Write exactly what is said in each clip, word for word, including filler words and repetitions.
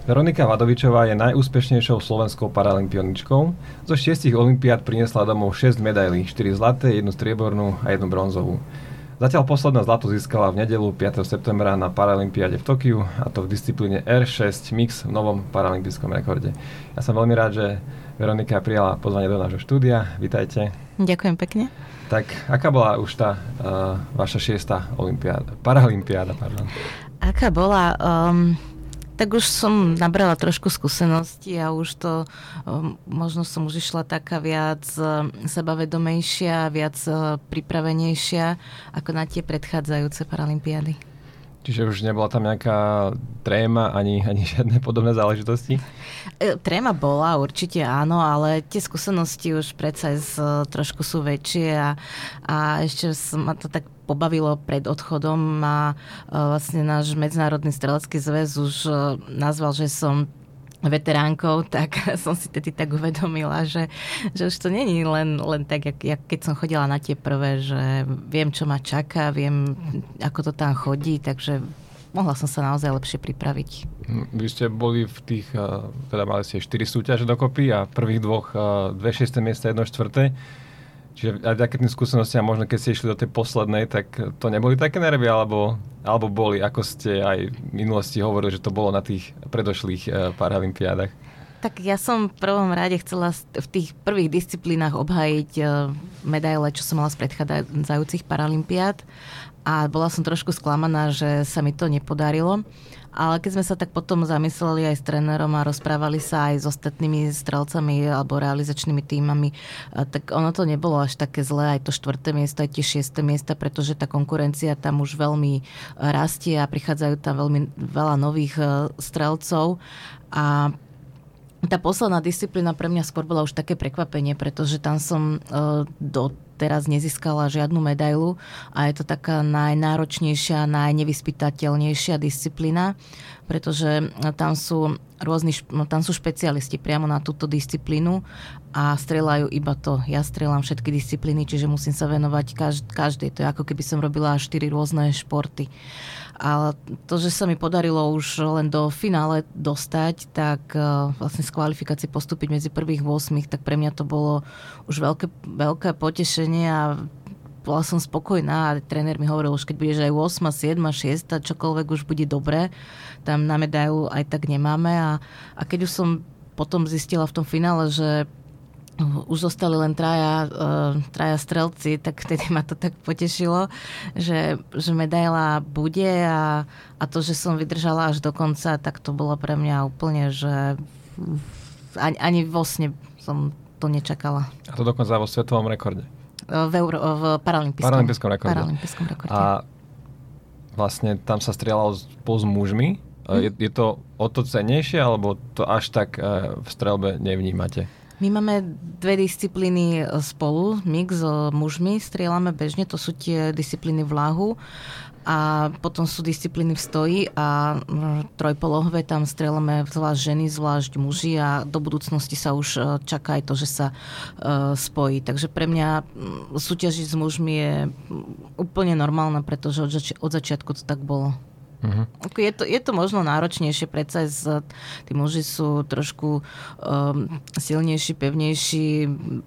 Veronika Vadovičová je najúspešnejšou slovenskou paralympionničkou. Zo šiestich olympiád priniesla domov šesť medailí, štyri zlaté, jednu striebornú a jednu bronzovú. Zatiaľ posledná zlato získala v nedeľu piateho septembra na Paralympiáde v Tokiu, a to v disciplíne er šesť Mix v novom paralympijskom rekorde. Ja som veľmi rád, že Veronika prijala pozvanie do nášho štúdia. Vítajte. Ďakujem pekne. Tak, aká bola už tá uh, vaša šiesta olympiáda, paralympiáda, pardon? Aká bola? Um, tak už som nabrala trošku skúseností a už to, um, možno som už išla taká viac uh, sebavedomejšia, viac uh, pripravenejšia ako na tie predchádzajúce paralympiády. Čiže už nebola tam nejaká tréma ani, ani žiadne podobné záležitosti? E, tréma bola, určite áno, ale tie skúsenosti už predsa z, trošku sú väčšie a, a ešte ma to tak pobavilo pred odchodom a vlastne náš Medzinárodný strelecký zväz už nazval, že som veteránkou, tak som si tedy tak uvedomila, že, že už to není len, len tak, jak, jak keď som chodila na tie prvé, že viem, čo ma čaká, viem, ako to tam chodí, takže mohla som sa naozaj lepšie pripraviť. Vy ste boli v tých, teda mali ste štyri súťaže dokopy a prvých dvoch dve šiesté miesta, jedno štvrté. Čiže aj také tým skúsenostiam, možno keď ste išli do tej poslednej, tak to neboli také nervy, alebo, alebo boli, ako ste aj v minulosti hovorili, že to bolo na tých predošlých uh, paralympiádach? Tak ja som v prvom rade chcela v tých prvých disciplínach obhájiť uh, medaile, čo som mala z predchádzajúcich paralympiád, a bola som trošku sklamaná, že sa mi to nepodarilo. Ale keď sme sa tak potom zamysleli aj s trénerom a rozprávali sa aj s ostatnými strelcami alebo realizačnými tímami, tak ono to nebolo až také zlé, aj to štvrté miesto, aj tie šieste miesta, pretože tá konkurencia tam už veľmi rastie a prichádzajú tam veľmi veľa nových strelcov. A tá posledná disciplína pre mňa skôr bola už také prekvapenie, pretože tam som do teraz nezískala žiadnu medailu a je to taká najnáročnejšia, najnevyspytateľnejšia disciplína, pretože tam sú rôzni, tam sú špecialisti priamo na túto disciplínu a strieľajú iba to. Ja strieľam všetky disciplíny, čiže musím sa venovať každej. To je ako keby som robila štyri rôzne športy. Ale to, že sa mi podarilo už len do finále dostať, tak vlastne z kvalifikácie postúpiť medzi prvých ôsmich, tak pre mňa to bolo už veľké, veľké potešenie a bola som spokojná a tréner mi hovoril, už keď budeš aj ôsma, siedma, šiesta, čokoľvek už bude dobré, tam na medailu aj tak nemáme. A, a keď už som potom zistila v tom finále, že už zostali len traja, uh, traja strelci, tak vtedy ma to tak potešilo, že, že medaila bude a, a to, že som vydržala až do konca, tak to bolo pre mňa úplne, že ani, ani vo sne som to nečakala. A to dokonca vo svetovom rekorde? V, Euro, v paralympijskom, paralympijskom rekorde. paralympijskom rekorde. A vlastne tam sa strieľalo spolu s mužmi. Hm? Je, je to o to cennejšie, alebo to až tak uh, v strelbe nevnímate? My máme dve disciplíny spolu, mix s mužmi, strieľame bežne, to sú tie disciplíny v ľahu a potom sú disciplíny v stoji a trojpolohové, tam strieľame zvlášť ženy, zvlášť muži a do budúcnosti sa už čaká aj to, že sa uh, spojí. Takže pre mňa súťažiť s mužmi je úplne normálne, pretože od, zači- od začiatku to tak bolo. Uh-huh. Je to, je to možno náročnejšie, predsa z, tí muži sú trošku um, silnejší, pevnejší,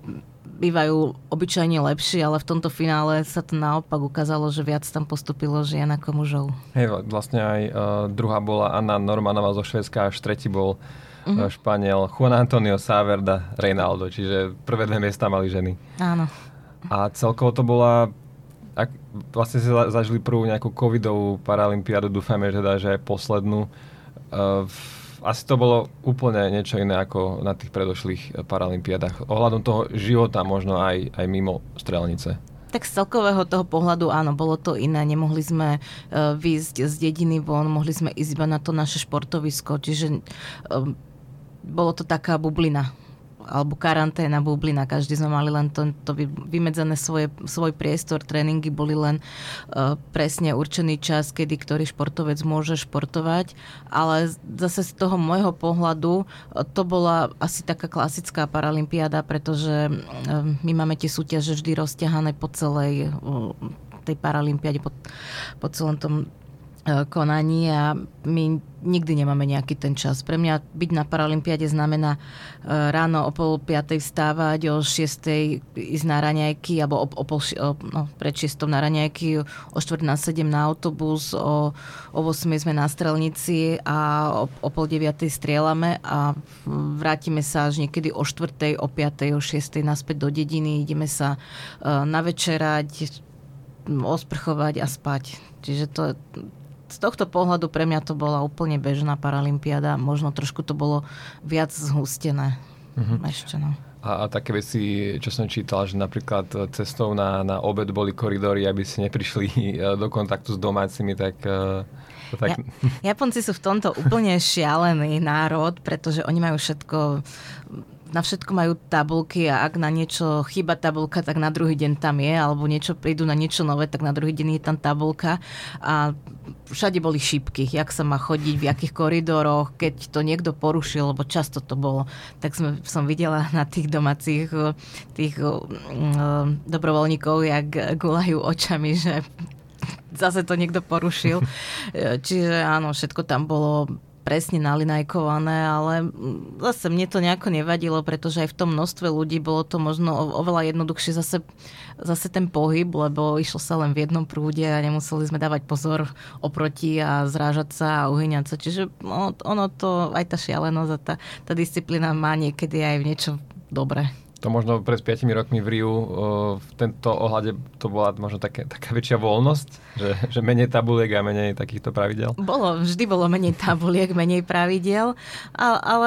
bývajú obyčajne lepší, ale v tomto finále sa to naopak ukázalo, že viac tam postupilo žien ako mužov. Hej, vlastne aj uh, druhá bola Anna Normanová zo Švédska, až tretí bol uh-huh. Španiel Juan Antonio Sáverda Reinaldo, čiže prvé dve miesta mali ženy. Áno. A celkovo to bola Ak vlastne si zažili prvú nejakú covidovú paralympiádu, dúfame, že teda, že aj poslednú. Uh, asi to bolo úplne niečo iné ako na tých predošlých paralympiádach. Ohľadom toho života možno aj, aj mimo strelnice. Tak z celkového toho pohľadu áno, bolo to iné. Nemohli sme uh, výjsť z dediny von, mohli sme ísť iba na to naše športovisko, čiže uh, bolo to taká bublina. Alebo karanténa, bublina. Každý sme mali len to, to vymedzené svoje, svoj priestor. Tréningy boli len uh, presne určený čas, kedy ktorý športovec môže športovať. Ale zase z toho môjho pohľadu uh, to bola asi taká klasická paralympiáda, pretože uh, my máme tie súťaže vždy rozťahané po celej uh, tej paralympiáde, po, po celom tom konaní a my nikdy nemáme nejaký ten čas. Pre mňa byť na Paralympiáde znamená ráno o pol piatej vstávať, o šiestej ísť na raňajky, alebo o, o pol, o, no, pred šiestou na raňajky, o štvrť na sedem na autobus, o, o osiemej sme na strelnici a o, o pol deviatej strieľame a vrátime sa až niekedy o štvrtej, o piatej, o šiestej naspäť do dediny, ideme sa navečerať, osprchovať a spať. Čiže to z tohto pohľadu pre mňa to bola úplne bežná paralympiáda. Možno trošku to bolo viac zhustené. Mm-hmm. Ešte, no. A, a také veci, čo som čítal, že napríklad cestou na, na obed boli koridory, aby si neprišli do kontaktu s domácimi, tak... tak... Ja, Japonci sú v tomto úplne šialený národ, pretože oni majú všetko... Na všetko majú tabulky a ak na niečo chýba tabulka, tak na druhý deň tam je, alebo niečo prídu na niečo nové, tak na druhý deň je tam tabulka. A všade boli šípky, jak sa má chodiť, v jakých koridoroch, keď to niekto porušil, lebo často to bolo. Tak sme, som videla na tých domácich tých um, dobrovoľníkov, jak gulajú očami, že zase to niekto porušil. Čiže áno, všetko tam bolo presne nalinajkované, ale zase mne to nejako nevadilo, pretože aj v tom množstve ľudí bolo to možno oveľa jednoduchšie zase, zase ten pohyb, lebo išlo sa len v jednom prúde a nemuseli sme dávať pozor oproti a zrážať sa a uhyňať sa. Čiže no, ono to, aj tá šialenosť a tá, tá disciplína má niekedy aj v niečo dobré. To možno pred piatimi rokmi v Riu v tento ohľade to bola možno také, taká väčšia voľnosť, že, že menej tabuliek a menej takýchto pravidel? Bolo, vždy bolo menej tabuliek, menej pravidel, ale, ale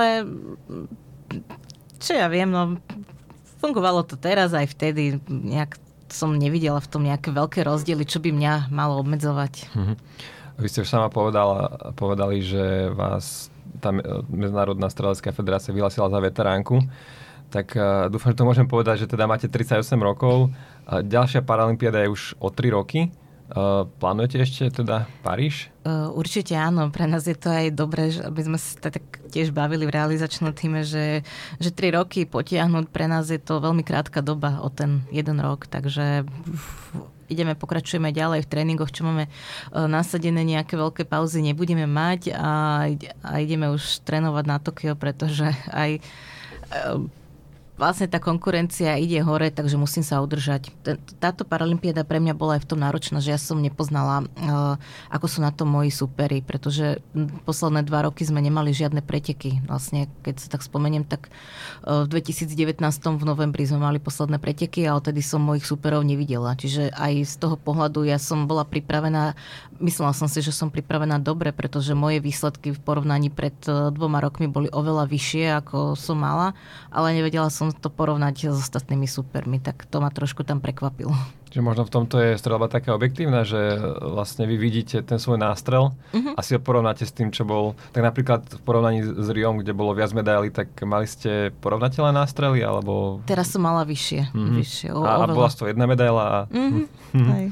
čo ja viem, no fungovalo to teraz aj vtedy, nejak som nevidela v tom nejaké veľké rozdiely, čo by mňa malo obmedzovať. Mhm. Vy ste už sama povedala, povedali, že vás tá Medzinárodná strelecká federácia vyhlásila za veteránku. Tak uh, dúfam, že to môžem povedať, že teda máte tridsaťosem rokov. Uh, ďalšia paralympiáda je už o tri roky. Uh, plánujete ešte teda Paríž? Uh, určite áno. Pre nás je to aj dobré, že aby sme sa tak tiež bavili v realizačnom týme, že, že tri roky potiahnuť, pre nás je to veľmi krátka doba o ten jeden rok. Takže ideme, pokračujeme ďalej v tréningoch, čo máme uh, nasadené, nejaké veľké pauzy nebudeme mať a, a ideme už trénovať na Tokio, pretože aj uh, vlastne tá konkurencia ide hore, takže musím sa udržať. Táto paralympiáda pre mňa bola aj v tom náročná, že ja som nepoznala, ako sú na to moji superi, pretože posledné dva roky sme nemali žiadne preteky. Vlastne, keď sa tak spomeniem, tak v dvetisícdevätnásť v novembri sme mali posledné preteky a odtedy som mojich superov nevidela. Čiže aj z toho pohľadu ja som bola pripravená, myslela som si, že som pripravená dobre, pretože moje výsledky v porovnaní pred dvoma rokmi boli oveľa vyššie, ako som mala, ale nevedela som to porovnať s ostatnými supermi, tak to ma trošku tam prekvapilo. Čiže možno v tomto je streľba taká objektívna, že vlastne vy vidíte ten svoj nástrel uh-huh. a si ho porovnáte s tým, čo bol, tak napríklad v porovnaní s Riom, kde bolo viac medailí, tak mali ste porovnateľné nástrely, alebo... Teraz som mala vyššie. Uh-huh. vyššie o, a, a bola z toho jedna medaila a... Uh-huh. Uh-huh.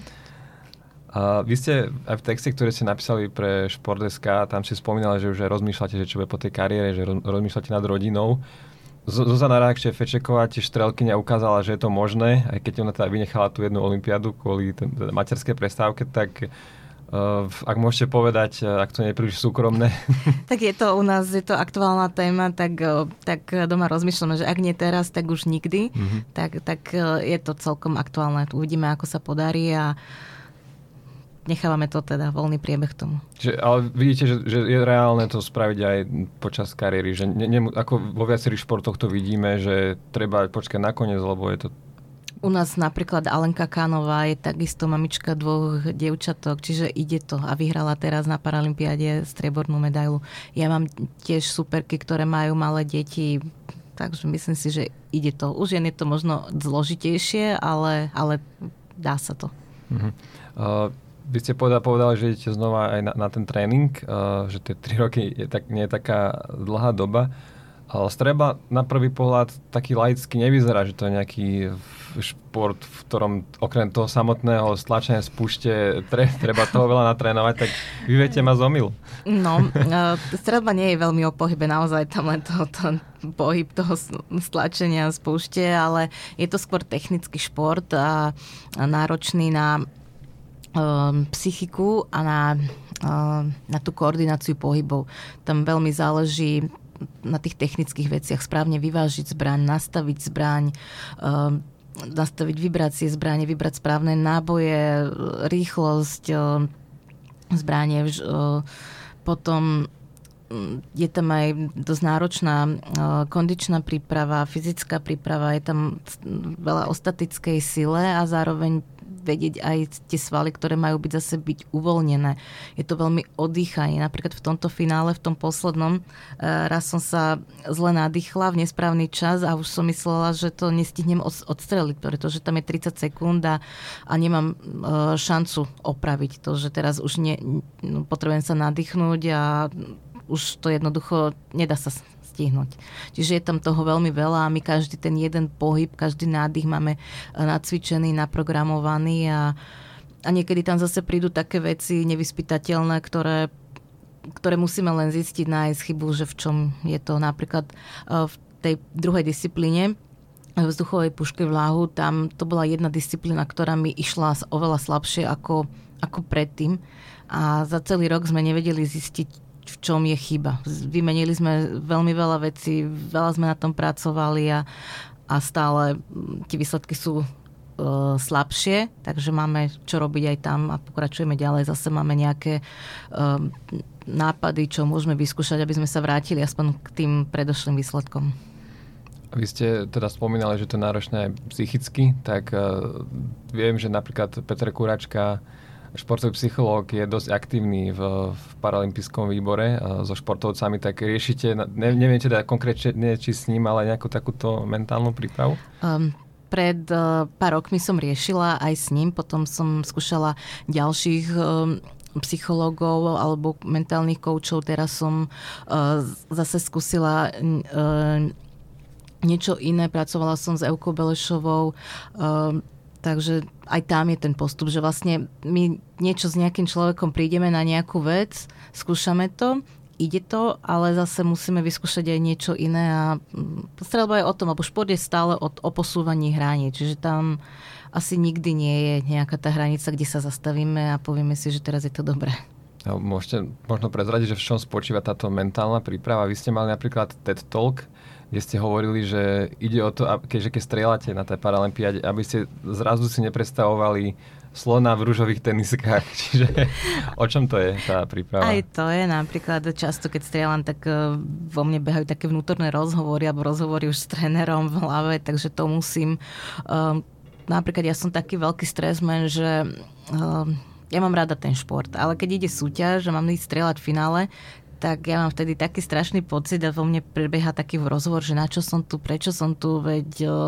A vy ste aj v texte, ktoré ste napísali pre Šport bodka es ká, tam ste spomínali, že už aj rozmýšľate, že čo bude po tej kariére, že rozmýšľate nad rodinou. Zuzana Rák-Šefečeková, tiež strelkyňa, ukázala, že je to možné, aj keď ona teda vynechala tú jednu olympiádu kvôli teda materskej prestávke, tak uh, ak môžete povedať, ak to nie je príliš súkromné. Tak je to u nás, je to aktuálna téma, tak, tak doma rozmýšľame, že ak nie teraz, tak už nikdy. Mm-hmm. Tak, tak je to celkom aktuálne. Uvidíme, ako sa podarí a nechávame to teda voľný priebeh tomu. Čiže, ale vidíte, že, že je reálne to spraviť aj počas kariéry, že ne, ne, ako vo viacerých športoch to vidíme, že treba počkať nakoniec, lebo je to... U nás napríklad Alenka Kánová je takisto mamička dvoch dievčatok, čiže ide to a vyhrala teraz na Paralympiáde striebornú medailu. Ja mám tiež superky, ktoré majú malé deti, takže myslím si, že ide to. Už je to možno zložitejšie, ale, ale dá sa to. Uh-huh. Uh, Vy ste povedali, povedali, že idete znova aj na, na ten tréning, uh, že tie tri roky je tak, nie je taká dlhá doba. Ale strelba na prvý pohľad taký laicky nevyzerá, že to je nejaký šport, v ktorom okrem toho samotného stlačenia spúšte tre, treba toho veľa natrénovať, tak vy viete ma zomyl. No, uh, strelba nie je veľmi o pohybe, naozaj tam len to, to pohyb toho stlačenia spúšte, ale je to skôr technický šport a, a náročný na psychiku a na, na tú koordináciu pohybov. Tam veľmi záleží na tých technických veciach. Správne vyvážiť zbraň, nastaviť zbraň, nastaviť vibrácie zbrane, vybrať správne náboje, rýchlosť zbrane. Potom je tam aj dosť náročná kondičná príprava, fyzická príprava, je tam veľa o statickej sile a zároveň vedieť aj tie svaly, ktoré majú byť zase byť uvoľnené. Je to veľmi oddychanie. Napríklad v tomto finále, v tom poslednom, raz som sa zle nadýchla v nesprávny čas a už som myslela, že to nestihnem odstreliť, pretože tam je tridsať sekúnd a, a nemám šancu opraviť to, že teraz už ne, potrebujem sa nadýchnúť a už to jednoducho nedá sa stihnúť. Čiže je tam toho veľmi veľa a my každý ten jeden pohyb, každý nádych máme nacvičený, naprogramovaný a, a niekedy tam zase prídu také veci nevyspytateľné, ktoré, ktoré musíme len zistiť, nájsť chybu, že v čom je to. Napríklad v tej druhej disciplíne vzduchovej puške vláhu, tam to bola jedna disciplína, ktorá mi išla oveľa slabšie ako, ako predtým a za celý rok sme nevedeli zistiť, v čom je chyba. Vymenili sme veľmi veľa vecí, veľa sme na tom pracovali a, a stále tie výsledky sú e, slabšie, takže máme čo robiť aj tam a pokračujeme ďalej. Zase máme nejaké e, nápady, čo môžeme vyskúšať, aby sme sa vrátili aspoň k tým predošlým výsledkom. Vy ste teda spomínali, že to je náročné aj psychicky, tak uh, viem, že napríklad Peter Kuračka, športový psychológ, je dosť aktívny v, v paralympijskom výbore uh, so športovcami, tak riešite, ne, neviem teda konkrétne, či s ním, ale nejakú takúto mentálnu prípravu? Um, pred uh, pár rokmi som riešila aj s ním, potom som skúšala ďalších um, psychológov alebo mentálnych koučov. Teraz som uh, zase skúsila uh, niečo iné, pracovala som s Evkou Belešovou, uh, takže aj tam je ten postup, že vlastne my niečo s nejakým človekom prídeme na nejakú vec, skúšame to, ide to, ale zase musíme vyskúšať aj niečo iné a strelba je o tom, lebo šport je stále o, o posúvaní hraníc, čiže tam asi nikdy nie je nejaká tá hranica, kde sa zastavíme a povieme si, že teraz je to dobré. No, môžete možno prezradiť, že v čom spočíva táto mentálna príprava. Vy ste mali napríklad TED Talk, kde ste hovorili, že ide o to, keďže keď strieľate na tej paralympiáde, aby ste zrazu si nepredstavovali slona v ružových teniskách. Čiže o čom to je tá príprava? Aj to je napríklad často, keď strieľam, tak vo mne behajú také vnútorné rozhovory alebo rozhovory už s trénerom v hlave, takže to musím. Um, napríklad ja som taký veľký stresman, že um, ja mám rada ten šport, ale keď ide súťaž a mám ísť strieľať v finále, tak ja mám vtedy taký strašný pocit a vo mne prebieha taký rozhovor, že na čo som tu, prečo som tu, veď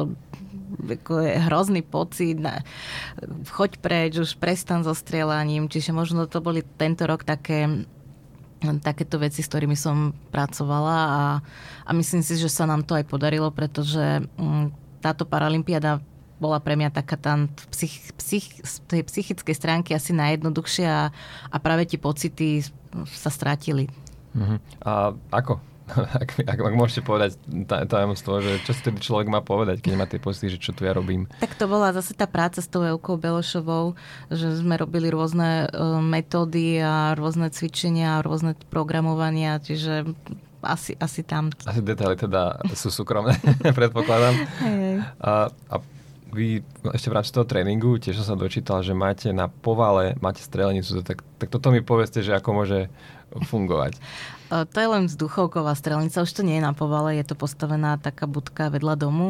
o, je hrozný pocit, na, choď preč, už prestan so strieľaním, čiže možno to boli tento rok také, takéto veci, s ktorými som pracovala a, a myslím si, že sa nám to aj podarilo, pretože m, táto paralympiáda bola pre mňa taká tam psych, psych, z tej psychickej stránky asi najjednoduchšia a, a práve tie pocity sa strátili. Uh-huh. A ako? ak, ak, ak môžete povedať tajomstvo, že čo si tedy človek má povedať, keď má tie pocity, že čo tu ja robím? Tak to bola zase tá práca s tou Evkou Belešovou, že sme robili rôzne uh, metódy a rôzne cvičenia a rôzne programovania, čiže asi, asi tam. Asi detaily teda sú súkromné, predpokladám. Hej. A, a vy ešte v rámci toho tréningu, tiež som sa dočítal, že máte na povale, máte strelnicu, tak, tak toto mi povedzte, že ako môže fungovať. To je len vzduchovková strelnica, už to nie je na povale, je to postavená taká budka vedľa domu.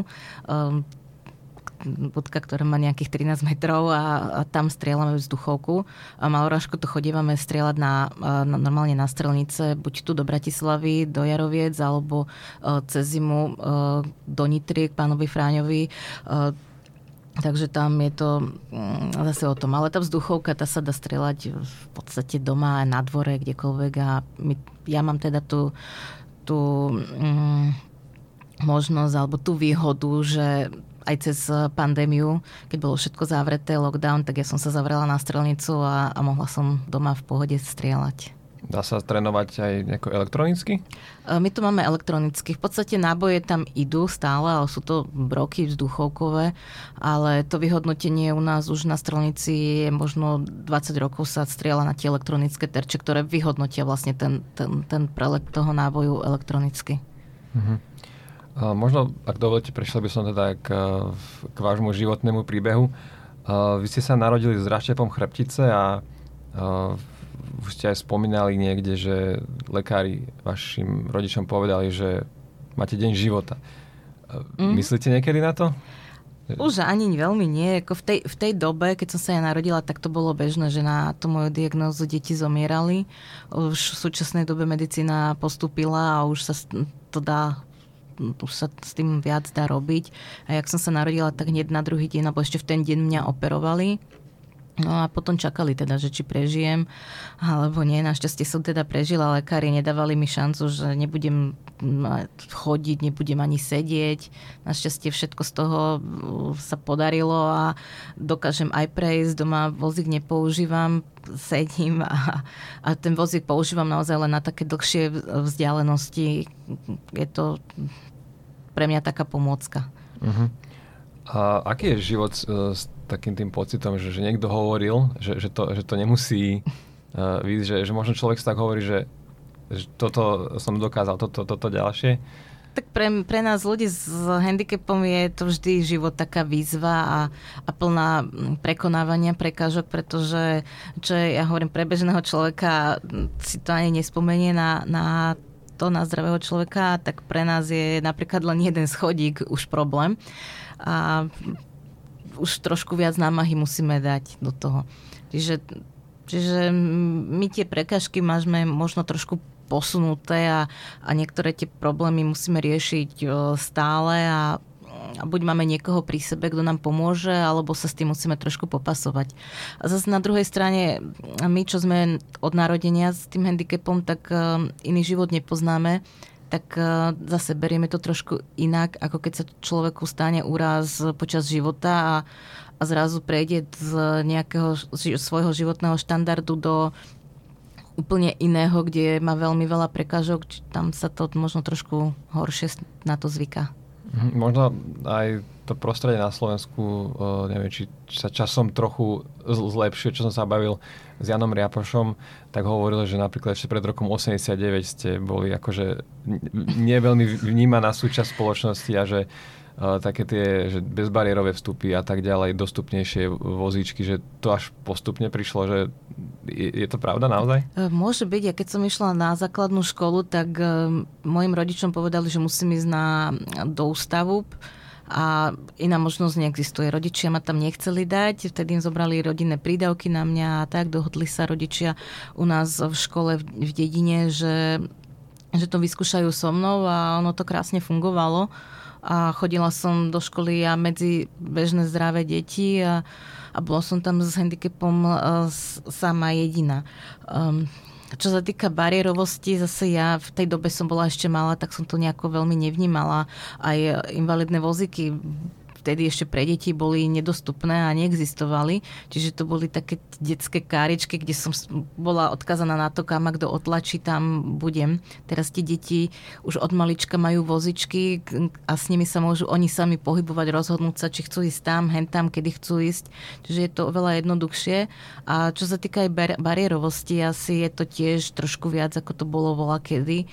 Budka, ktorá má nejakých trinásť metrov a, a tam strieľame vzduchovku. A malorážko to chodívame strieľať na, na, normálne na strelnice, buď tu do Bratislavy, do Jaroviec, alebo cez zimu do Nitry, k pánovi Fráňovi. Takže tam je to zase o tom. Ale tá vzduchovka, tá sa dá strieľať v podstate doma, na dvore, kdekoľvek. A my, ja mám teda tú, tú um, možnosť, alebo tú výhodu, že aj cez pandémiu, keď bolo všetko zavreté, lockdown, tak ja som sa zavrela na strelnicu a, a mohla som doma v pohode strieľať. Dá sa trénovať aj nejako elektronicky? My to máme elektronicky. V podstate náboje tam idú stále, ale sú to broky vzduchovkové, ale to vyhodnotenie u nás už na strelnici je možno dvadsať rokov sa strieľa na tie elektronické terče, ktoré vyhodnotia vlastne ten, ten, ten prelet toho náboju elektronicky. Uh-huh. Uh, možno, ak dovolíte, prešiel by som teda k, k vášmu životnému príbehu. Uh, vy ste sa narodili s rašťapom chrbtice a uh, už ste aj spomínali niekde, že lekári vašim rodičom povedali, že máte deň života. Mm. Myslíte niekedy na to? Už ani veľmi nie. Ako v, tej, v tej dobe, keď som sa ja narodila, tak to bolo bežné, že na tú moju diagnózu deti zomierali. Už v súčasnej dobe medicína postúpila a už sa to dá, už sa s tým viac dá robiť. A jak som sa narodila, tak hneď na druhý deň, alebo ešte v ten deň mňa operovali. No a potom čakali teda, že či prežijem, alebo nie. Našťastie som teda prežila, lekári nedávali mi šancu, že nebudem chodiť, nebudem ani sedieť. Našťastie všetko z toho sa podarilo a dokážem aj prejsť. Doma vozík nepoužívam, sedím a, a ten vozík používam naozaj len na také dlhšie vzdialenosti. Je to pre mňa taká pomôcka. Uh-huh. A aký je život s takým tým pocitom, že, že niekto hovoril, že, že, to, že to nemusí uh, výjsť, že, že možno človek si tak hovorí, že, že toto som dokázal, toto, toto ďalšie? Tak pre, pre nás ľudí s handicapom je to vždy život taká výzva a, a plná prekonávania prekážok, pretože čo je, ja hovorím, pre bežného človeka si to ani nespomenie na, na to, na zdravého človeka, tak pre nás je napríklad len jeden schodík už problém. A už trošku viac námahy musíme dať do toho. Čiže, čiže my tie prekážky máme možno trošku posunuté a, a niektoré tie problémy musíme riešiť stále a, a buď máme niekoho pri sebe, kto nám pomôže, alebo sa s tým musíme trošku popasovať. A zase na druhej strane, my, čo sme od narodenia s tým handicapom, tak iný život nepoznáme, tak zase berieme to trošku inak, ako keď sa človeku stane úraz počas života a, a zrazu prejde z nejakého svojho životného štandardu do úplne iného, kde má veľmi veľa prekážok, tam sa to možno trošku horšie na to zvyká. Možno aj to prostredie na Slovensku, neviem, či sa časom trochu zlepšuje, čo som sa bavil s Janom Riapošom, tak hovoril, že napríklad ešte pred rokom osemdesiatdeväť ste boli akože nie veľmi vnímaná súčasť spoločnosti a že uh, také tie že bezbariérové vstupy a tak ďalej, dostupnejšie vozíčky, že to až postupne prišlo, že je, je to pravda naozaj? Môže byť. Ja keď som išla na základnú školu, tak uh, mojim rodičom povedali, že musím ísť na, do ústavu a iná možnosť neexistuje. Rodičia ma tam nechceli dať, vtedy im zobrali rodinné prídavky na mňa a tak, dohodli sa rodičia u nás v škole v, v dedine, že, že to vyskúšajú so mnou a ono to krásne fungovalo a chodila som do školy a medzi bežné zdravé deti a, a bola som tam s handicapom uh, sama jediná. Um, Čo sa týka bariérovosti, zase ja v tej dobe som bola ešte malá, tak som to nejako veľmi nevnímala. Aj invalidné vozíky vtedy ešte pre deti boli nedostupné a neexistovali. Čiže to boli také detské káričky, kde som bola odkazaná na to, kam kto otlačí, tam budem. Teraz tie deti už od malička majú vozičky a s nimi sa môžu oni sami pohybovať, rozhodnúť sa, či chcú ísť tam, hen tam, kedy chcú ísť. Čiže je to oveľa jednoduchšie. A čo sa týka aj bar- bariérovosti, asi je to tiež trošku viac, ako to bolo voľakedy.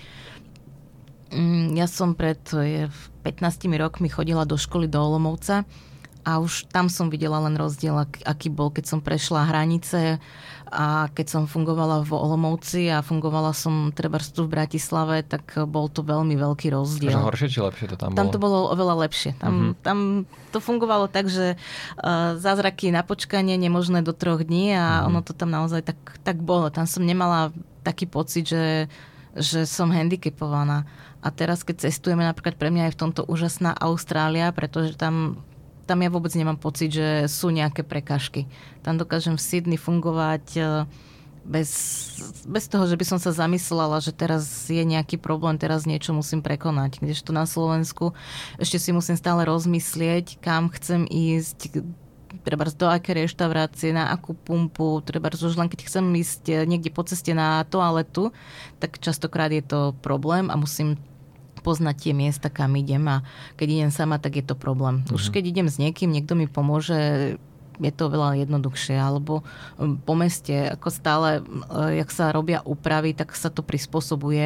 Ja som pred pätnástimi rokmi chodila do školy do Olomouca a už tam som videla len rozdiel, aký bol, keď som prešla hranice a keď som fungovala v Olomouci a fungovala som trebárs tu v Bratislave, tak bol to veľmi veľký rozdiel. Že horšie či lepšie to tam bolo? Tam to bolo oveľa lepšie. Tam, uh-huh. tam to fungovalo tak, že uh, zázraky na počkanie nemožné do troch dní a uh-huh. ono to tam naozaj tak, tak bolo. Tam som nemala taký pocit, že že som handicapovaná. A teraz, keď cestujeme, napríklad pre mňa je v tomto úžasná Austrália, pretože tam, tam ja vôbec nemám pocit, že sú nejaké prekážky. Tam dokážem v Sydney fungovať bez, bez toho, že by som sa zamyslela, že teraz je nejaký problém, teraz niečo musím prekonať. Kdežto na Slovensku ešte si musím stále rozmyslieť, kam chcem ísť, treba do aké reštaurácie, na akú pumpu, treba už len keď chcem ísť niekde po ceste na toaletu, tak častokrát je to problém a musím poznať tie miesta, kam idem a keď idem sama, tak je to problém. Už keď idem s niekým, niekto mi pomôže, je to veľa jednoduchšie, alebo po meste, ako stále, jak sa robia úpravy, tak sa to prispôsobuje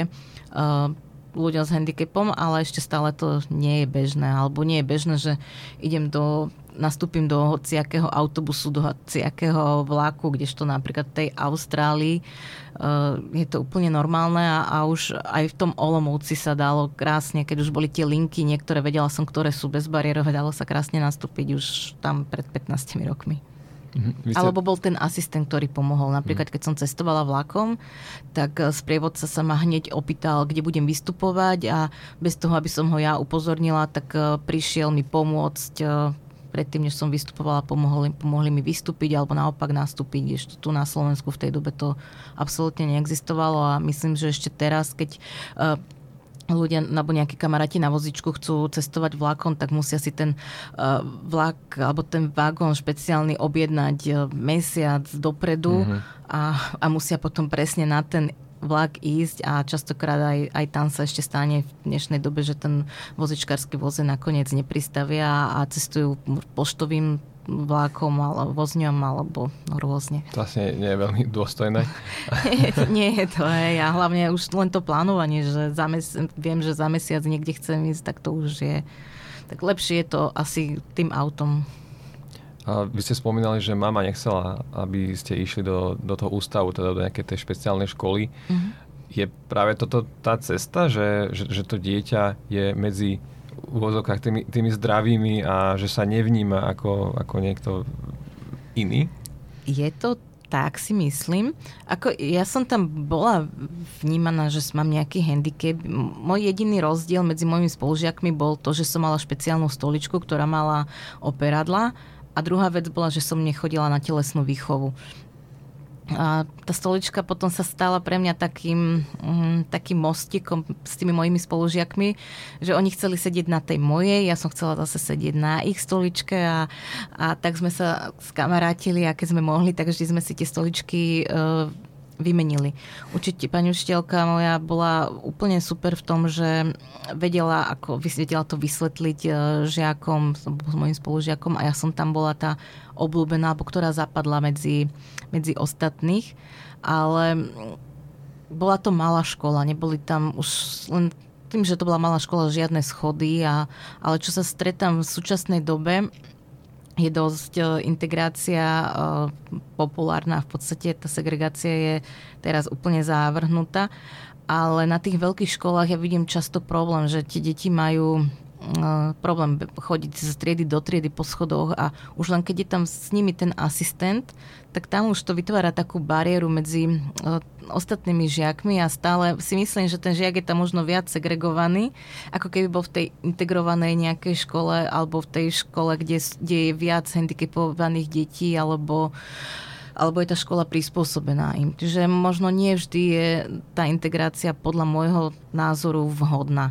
ľuďom s handicapom, ale ešte stále to nie je bežné, alebo nie je bežné, že idem do, nastúpim do hociakého autobusu, do hociakého vláku, kdežto napríklad v tej Austrálii uh, je to úplne normálne a, a už aj v tom Olomouci sa dalo krásne, keď už boli tie linky, niektoré vedela som, ktoré sú bezbariérové, dalo sa krásne nastúpiť už tam pred pätnástimi rokmi. Ste... Alebo bol ten asistent, ktorý pomohol. Napríklad, keď som cestovala vlakom, tak sprievodca sa ma hneď opýtal, kde budem vystupovať a bez toho, aby som ho ja upozornila, tak prišiel mi pomôcť predtým, než som vystupovala, pomohli, pomohli mi vystúpiť alebo naopak nastúpiť. Ešte tu na Slovensku v tej dobe to absolútne neexistovalo a myslím, že ešte teraz, keď ľudia alebo nejakí kamaráti na vozíčku chcú cestovať vlakom, tak musia si ten uh, vlak alebo ten vagón špeciálny objednať uh, mesiac dopredu mm-hmm. a, a musia potom presne na ten vlak ísť a častokrát aj, aj tam sa ešte stane v dnešnej dobe, že ten vozičkársky voze nakoniec nepristavia a cestujú poštovým vlákom alebo vozňom alebo rôzne. To asi nie je veľmi dôstojné. nie, nie je to, hej. A hlavne už len to plánovanie, že za mes- viem, že za mesiac niekde chcem ísť, tak to už je. Tak lepšie je to asi tým autom. A vy ste spomínali, že mama nechcela, aby ste išli do, do toho ústavu, teda do nejakej tej špeciálnej školy. Mm-hmm. Je práve toto tá cesta, že, že, že to dieťa je medzi v úvodzovkách tými, tými zdravými a že sa nevníma ako, ako niekto iný? Je to tak, si myslím. Ako, ja som tam bola vnímaná, že mám nejaký handicap. Môj jediný rozdiel medzi mojimi spolužiakmi bol to, že som mala špeciálnu stoličku, ktorá mala operadla a druhá vec bola, že som nechodila na telesnú výchovu. A tá stolička potom sa stala pre mňa takým, um, takým mostikom s tými mojimi spolužiakmi, že oni chceli sedieť na tej mojej, ja som chcela zase sedieť na ich stoličke a, a tak sme sa skamarátili a keď sme mohli, tak vždy sme si tie stoličky uh, vymenili. Určite pani učiteľka moja bola úplne super v tom, že vedela, ako, vedela to vysvetliť žiakom, s mojim spolužiakom a ja som tam bola tá obľúbená, alebo ktorá zapadla medzi, medzi ostatných, ale bola to malá škola, neboli tam už len tým, že to bola malá škola, žiadne schody, a, ale čo sa stretám v súčasnej dobe, je dosť integrácia populárna. V podstate tá segregácia je teraz úplne zavrhnutá. Ale na tých veľkých školách ja vidím často problém, že tie deti majú problém chodiť z triedy do triedy po schodoch a už len keď je tam s nimi ten asistent, tak tam už to vytvára takú bariéru medzi ostatnými žiakmi a stále si myslím, že ten žiak je tam možno viac segregovaný, ako keby bol v tej integrovanej nejakej škole alebo v tej škole, kde, kde je viac handicapovaných detí alebo alebo je tá škola prispôsobená im. Čiže možno nie vždy je tá integrácia podľa môjho názoru vhodná.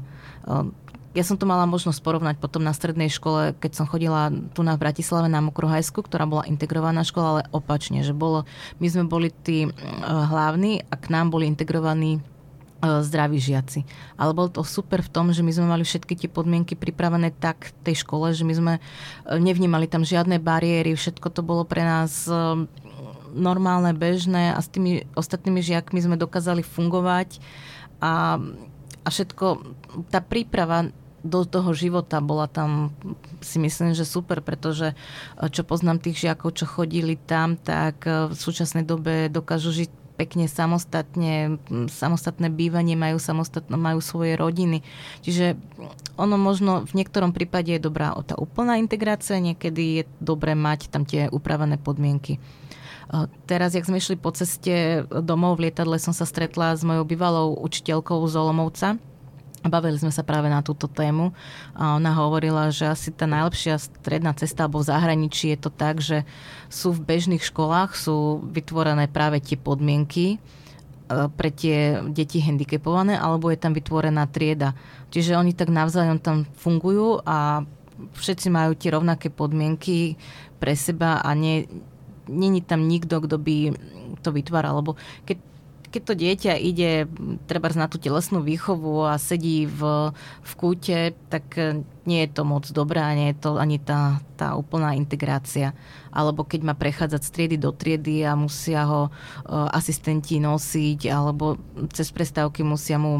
Ja som to mala možnosť porovnať potom na strednej škole, keď som chodila tu na v Bratislave na Mokrohajsku, ktorá bola integrovaná škola, ale opačne, že bolo, my sme boli tí hlavní a k nám boli integrovaní zdraví žiaci. Ale bolo to super v tom, že my sme mali všetky tie podmienky pripravené tak v tej škole, že my sme nevnímali tam žiadne bariéry, všetko to bolo pre nás normálne, bežné a s tými ostatnými žiakmi sme dokázali fungovať a, a všetko, tá príprava do toho života bola tam, si myslím, že super, pretože čo poznám tých žiakov, čo chodili tam, tak v súčasnej dobe dokážu žiť pekne samostatne, samostatné bývanie, majú samostatné, majú svoje rodiny. Čiže ono možno v niektorom prípade je dobrá tá úplná integrácia, niekedy je dobré mať tam tie upravené podmienky. Teraz, jak sme išli po ceste domov v lietadle, som sa stretla s mojou bývalou učiteľkou z Olomouca. Bavili sme sa práve na túto tému a ona hovorila, že asi tá najlepšia stredná cesta alebo v zahraničí je to tak, že sú v bežných školách, sú vytvorené práve tie podmienky pre tie deti handicapované, alebo je tam vytvorená trieda. Čiže oni tak navzájom tam fungujú a všetci majú tie rovnaké podmienky. pre seba a nie, nie je tam nikto, kto by to vytváral, lebo keď keď to dieťa ide treba na tú telesnú výchovu a sedí v, v kúte, tak nie je to moc dobré a nie je to ani tá, tá úplná integrácia. Alebo keď má prechádzať z triedy do triedy a musia ho uh, asistenti nosiť, alebo cez prestávky musia mu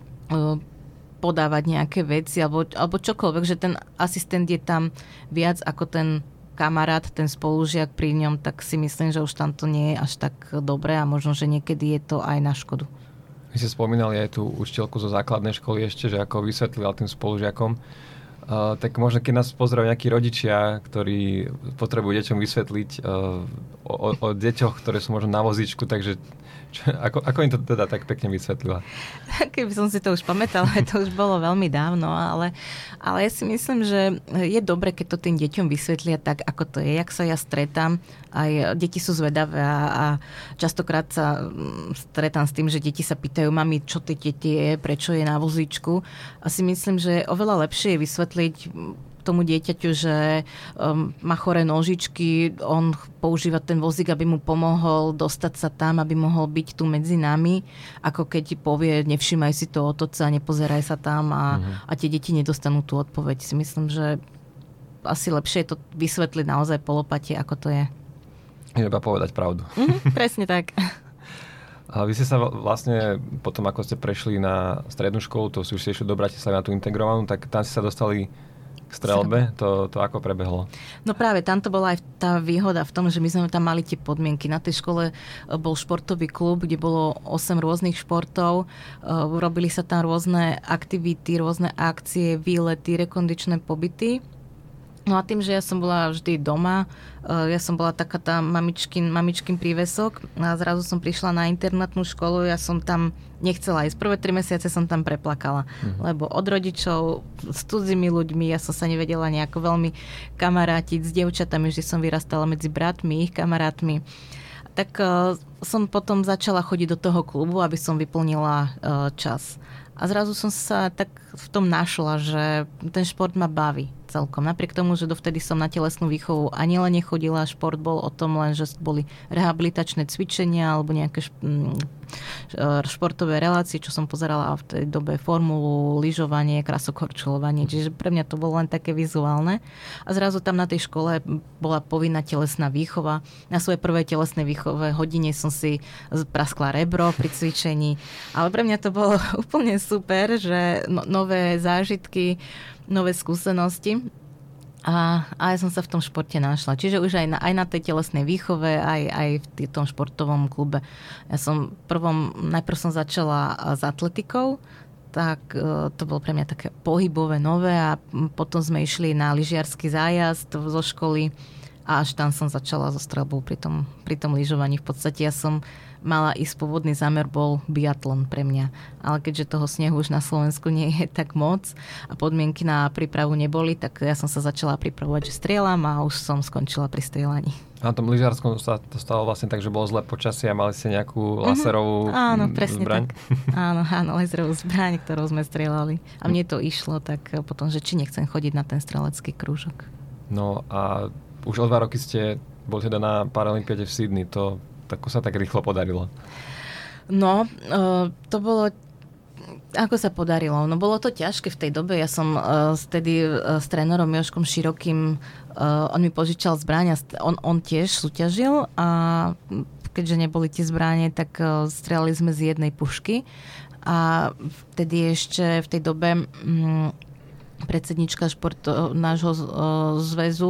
uh, podávať nejaké veci, alebo, alebo čokoľvek, že ten asistent je tam viac ako ten kamarát, ten spolužiak pri ňom, tak si myslím, že už tam to nie je až tak dobré a možno, že niekedy je to aj na škodu. Vy ste spomínali aj tú učiteľku zo základnej školy ešte, že ako vysvetlila tým spolužiakom. Uh, tak možno, keď nás pozerajú nejakí rodičia, ktorí potrebujú deťom vysvetliť uh, o, o deťoch, ktoré sú možno na vozíčku, takže čo, ako, ako im to teda tak pekne vysvetlila? Keby som si to už pamätala, to už bolo veľmi dávno, ale, ale ja si myslím, že je dobre, keď to tým deťom vysvetlia tak, ako to je. Jak sa ja stretám, aj deti sú zvedavé a, a častokrát sa stretám s tým, že deti sa pýtajú, mami, čo tie deti je, prečo je na vozíčku. A si myslím, že oveľa lepšie je vysvetliť tomu dieťaťu, že um, má choré nožičky, on používa ten vozík, aby mu pomohol dostať sa tam, aby mohol byť tu medzi nami, ako keď povie, nevšímaj si to otoca, nepozeraj sa tam a, uh-huh. a tie deti nedostanú tú odpoveď. Si myslím, že asi lepšie je to vysvetliť naozaj po lopate, ako to je. Iba povedať pravdu. Uh-huh, presne tak. A vy ste sa vlastne, potom ako ste prešli na strednú školu, to si už ste išli do Bratislavy na tú integrovanú, tak tam ste sa dostali k streľbe, to, to ako prebehlo? No práve tam to bola aj tá výhoda v tom, že my sme tam mali tie podmienky. Na tej škole bol športový klub, kde bolo osem rôznych športov. Robili sa tam rôzne aktivity, rôzne akcie, výlety, rekondičné pobyty. No a tým, že ja som bola vždy doma, ja som bola taká tá mamičkin, mamičkin prívesok a zrazu som prišla na internátnu školu, ja som tam nechcela ísť. Prvé tri mesiace som tam preplakala, mm-hmm. lebo od rodičov, s cudzými ľuďmi, ja som sa nevedela nejako veľmi kamarátiť s dievčatami, vždy som vyrastala medzi bratmi, ich kamarátmi. Tak uh, som potom začala chodiť do toho klubu, aby som vyplnila uh, čas. A zrazu som sa tak v tom našla, že ten šport ma baví celkom. Napriek tomu, že dovtedy som na telesnú výchovu ani len nechodila, šport bol o tom len, že boli rehabilitačné cvičenia alebo nejaké športové relácie, čo som pozerala v tej dobe formulu, lyžovanie, krasokorčulovanie. Čiže pre mňa to bolo len také vizuálne. A zrazu tam na tej škole bola povinná telesná výchova. Na svojej prvej telesnej výchove hodine som si praskla rebro pri cvičení. Ale pre mňa to bolo úplne super, že no, nové zážitky, nové skúsenosti a, a ja som sa v tom športe našla. Čiže už aj na, aj na tej telesnej výchove, aj, aj v tom športovom klube. Ja som prvom, najprv som začala s atletikou, tak to bolo pre mňa také pohybové, nové a potom sme išli na lyžiarsky zájazd zo školy a až tam som začala so streľbou pri tom, pri tom lyžovaní. V podstate ja som mala ísť, pôvodný zámer bol biatlon pre mňa. Ale keďže toho snehu už na Slovensku nie je tak moc a podmienky na prípravu neboli, tak ja som sa začala pripravovať, že strieľam a už som skončila pri strieľaní. A na tom lyžiarskom sa to stalo vlastne tak, že bolo zlé počasie a mali ste nejakú laserovú mm-hmm. áno, presne zbraň? Tak. Áno, áno, laserovú zbraň, ktorou sme strieľali. A mne to išlo, tak potom, že či nechcem chodiť na ten strelecký krúžok. No a už o dva roky ste boli teda na Paralympiáde v Sydney. To tako sa tak rýchlo podarilo? No, to bolo... Ako sa podarilo? No bolo to ťažké v tej dobe. Ja som vtedy s trénerom Jožkom Širokým, on mi požičal zbraň a on, on tiež súťažil a keďže neboli tie zbrane, tak strieľali sme z jednej pušky a vtedy ešte v tej dobe predsednička športu nášho zväzu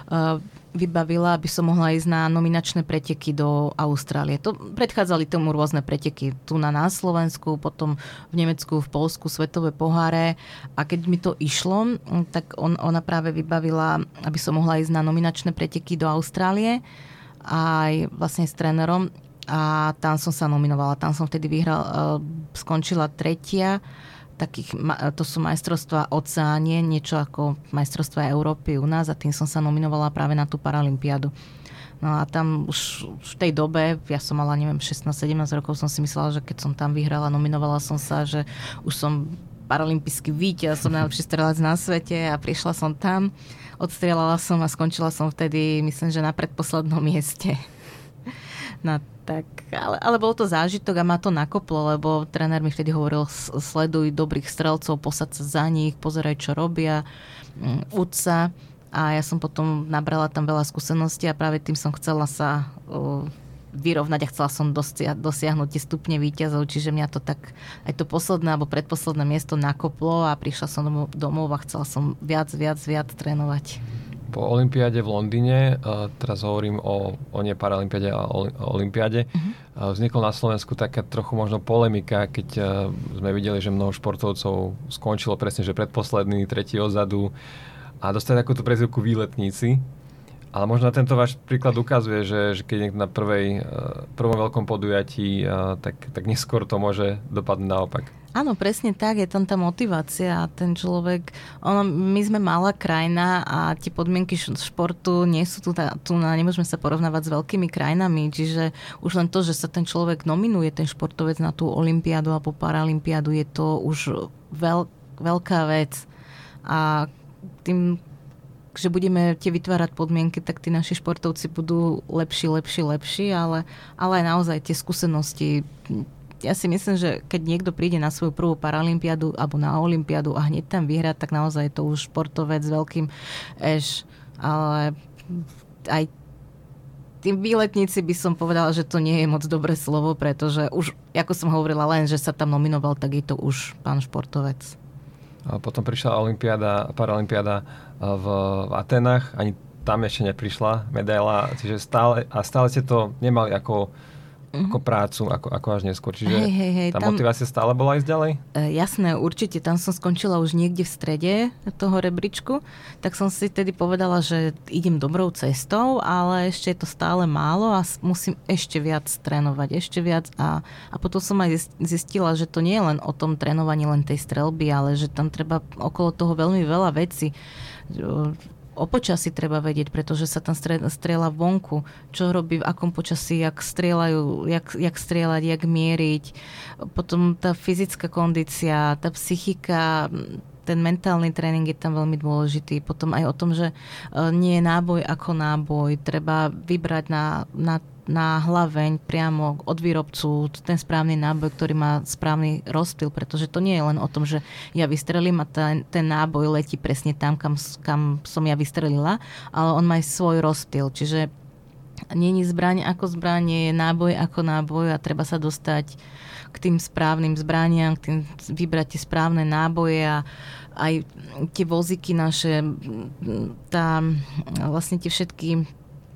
vybavila, aby som mohla ísť na nominačné preteky do Austrálie. To predchádzali tomu rôzne preteky tu na, na Slovensku, potom v Nemecku, v Poľsku, svetové poháre. A keď mi to išlo, tak on, ona práve vybavila, aby som mohla ísť na nominačné preteky do Austrálie aj vlastne s trénerom. A tam som sa nominovala. Tam som vtedy vyhrala, skončila tretia. Takých, to sú majstrovstvá Oceánie, niečo ako majstrovstvá Európy u nás a tým som sa nominovala práve na tú Paralympiádu. No a tam už v tej dobe, ja som mala, neviem, šestnásť sedemnásť rokov, som si myslela, že keď som tam vyhrala, nominovala som sa, že už som paralympijský víťaz, som najlepší strelec na svete a prišla som tam, odstrieľala som a skončila som vtedy, myslím, že na predposlednom mieste. No, tak, ale, ale bol to zážitok a ma to nakoplo, lebo tréner mi vtedy hovoril, sleduj dobrých strelcov, posad sa za nich, pozeraj, čo robia, uč sa. A ja som potom nabrala tam veľa skúseností a práve tým som chcela sa uh, vyrovnať a chcela som dosia- dosiahnuť tie stupne víťazov, čiže mňa to tak aj to posledné alebo predposledné miesto nakoplo a prišla som domov, domov a chcela som viac, viac, viac trénovať. Po olympiáde v Londýne, teraz hovorím o, o nie paralympiáde, ale o olympiáde, uh-huh. vznikla na Slovensku taká trochu možno polemika, keď sme videli, že mnoho športovcov skončilo presne, že predposledný, tretí odzadu a dostali takúto prezývku výletníci. Ale možno tento váš príklad ukazuje, že, že keď niekto na prvej, prvom veľkom podujatí, tak, tak neskôr to môže dopadnúť naopak. Áno, presne tak, je tam tá motivácia a ten človek, ono, my sme malá krajina a tie podmienky športu nie sú tu, tu nemôžeme sa porovnávať s veľkými krajinami, čiže už len to, že sa ten človek nominuje, ten športovec na tú olympiádu alebo paralympiádu, je to už veľ, veľká vec a tým, že budeme tie vytvárať podmienky, tak tí naši športovci budú lepší, lepší, lepší, ale, ale aj naozaj tie skúsenosti. Ja si myslím, že keď niekto príde na svoju prvú paralympiádu alebo na olympiádu a hneď tam vyhrá, tak naozaj je to už športovec s veľkým eš. Ale aj tým výletníci by som povedala, že to nie je moc dobré slovo, pretože už, ako som hovorila, len, že sa tam nominoval, tak je to už pán športovec. A potom prišla olympiáda, paralympiáda v, v Atenách, ani tam ešte neprišla medaila, čiže stále, a stále ste to nemali ako ako prácu, ako, ako až neskôr. Čiže hej, hej, hej, tá tam, motivácia stále bola ísť ďalej? E, jasné, určite. Tam som skončila už niekde v strede toho rebríčku, tak som si tedy povedala, že idem dobrou cestou, ale ešte je to stále málo a musím ešte viac trénovať, ešte viac. A, a potom som aj zistila, že to nie je len o tom trénovaní len tej streľby, ale že tam treba okolo toho veľmi veľa vecí. O počasí treba vedieť, pretože sa tam strieľa vonku. Čo robí, v akom počasí, jak strieľajú, jak, jak strieľať, jak mieriť. Potom tá fyzická kondícia, tá psychika, ten mentálny tréning je tam veľmi dôležitý. Potom aj o tom, že nie je náboj ako náboj. Treba vybrať na, na na hlaveň priamo od výrobcu ten správny náboj, ktorý má správny rozptyl, pretože to nie je len o tom, že ja vystrelím a ten, ten náboj letí presne tam, kam, kam som ja vystrelila, ale on má aj svoj rozptyl, čiže nie je zbraň ako zbraň, je náboj ako náboj a treba sa dostať k tým správnym zbraniam, k tým, vybrať tie správne náboje a aj tie vozíky naše, tá, vlastne tie všetky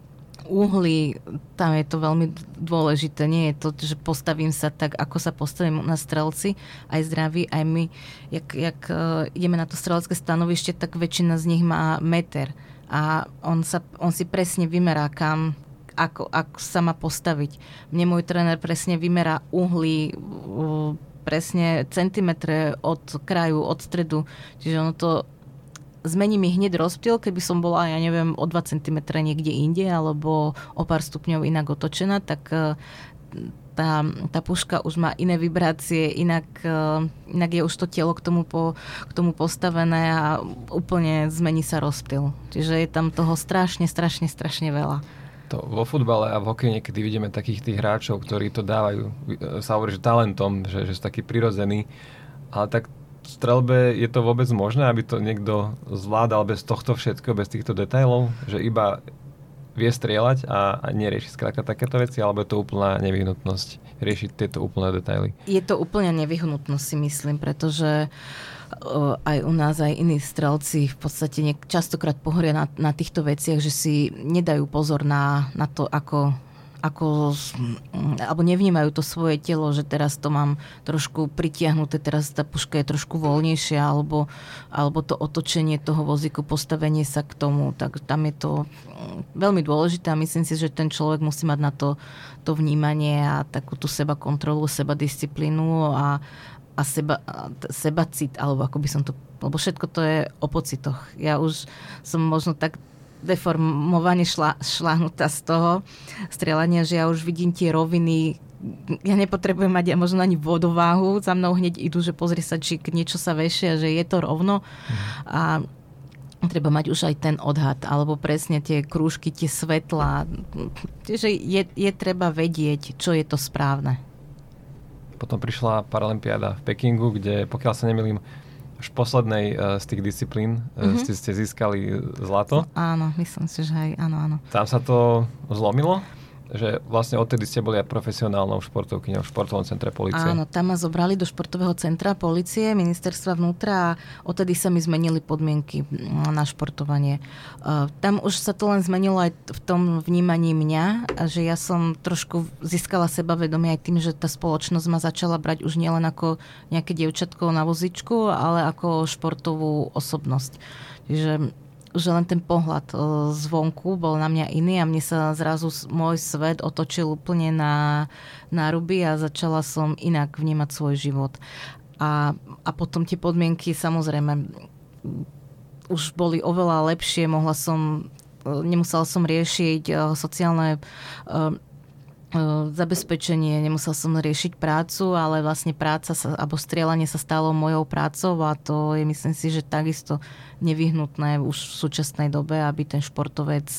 uhly, tam je to veľmi dôležité. Nie je to, že postavím sa tak, ako sa postavím na strelci, aj zdraví, aj my. Jak, jak uh, ideme na to strelecké stanovište, tak väčšina z nich má meter. A on, sa, on si presne vymerá, kam, ako, ako sa má postaviť. Mne môj tréner presne vymerá uhly, uh, presne centimetre od kraju, od stredu. Čiže ono to zmení mi hneď rozptyl, keby som bola, ja neviem, o dva centimetre niekde inde, alebo o pár stupňov inak otočená, tak tá, tá puška už má iné vibrácie, inak, inak je už to telo k tomu, po, k tomu postavené a úplne zmení sa rozptyl. Čiže je tam toho strašne, strašne, strašne veľa. To vo futbale a v hokeji niekedy vidíme takých tých hráčov, ktorí to dávajú, sa hovorí, že talentom, že, že sú takí prirodzení, ale tak v strelbe je to vôbec možné, aby to niekto zvládal bez tohto všetko, bez týchto detailov, že iba vie strieľať a, a nerieši skrátka takéto veci, alebo je to úplná nevyhnutnosť riešiť tieto úplné detaily? Je to úplne nevyhnutnosť, si myslím, pretože uh, aj u nás, aj iní strelci v podstate niek- častokrát pohoria na, na týchto veciach, že si nedajú pozor na, na to, ako ako, alebo nevnímajú to svoje telo, že teraz to mám trošku pritiahnuté, teraz tá puška je trošku voľnejšia, alebo, alebo to otočenie toho vozíku, postavenie sa k tomu, tak tam je to veľmi dôležité a myslím si, že ten človek musí mať na to, to vnímanie a takú tú seba kontrolu, seba disciplínu a, a seba, seba cit, alebo ako by som to, lebo všetko to je o pocitoch. Ja už som možno tak deformovane šla, šláhnutá z toho strieľania, že ja už vidím tie roviny, ja nepotrebujem mať možno ani vodováhu, za mnou hneď idú, že pozri sa, či niečo sa vešia, že je to rovno. Mm. A treba mať už aj ten odhad, alebo presne tie krúžky, tie svetlá. Čiže je, je treba vedieť, čo je to správne. Potom prišla Paralympiáda v Pekingu, kde, pokiaľ sa nemýlim, až v poslednej z tých disciplín mm-hmm. ste, ste získali zlato. Áno, myslím si, že aj áno, áno. Tam sa to zlomilo? Že vlastne odtedy ste boli aj profesionálnou športovkyňou v športovom centre polície. Áno, tam ma zobrali do športového centra polície, ministerstva vnútra a odtedy sa mi zmenili podmienky na športovanie. Tam už sa to len zmenilo aj v tom vnímaní mňa, že ja som trošku získala sebavedomie aj tým, že tá spoločnosť ma začala brať už nielen ako nejaké dievčatko na vozičku, ale ako športovú osobnosť. Čiže že len ten pohľad zvonku bol na mňa iný a mne sa zrazu môj svet otočil úplne na, na ruby a začala som inak vnímať svoj život. A, a potom tie podmienky samozrejme už boli oveľa lepšie, mohla som, nemusela som riešiť sociálne zabezpečenie, nemusel som riešiť prácu, ale vlastne práca sa, alebo strieľanie sa stalo mojou prácou a to je, myslím si, že takisto nevyhnutné už v súčasnej dobe, aby ten športovec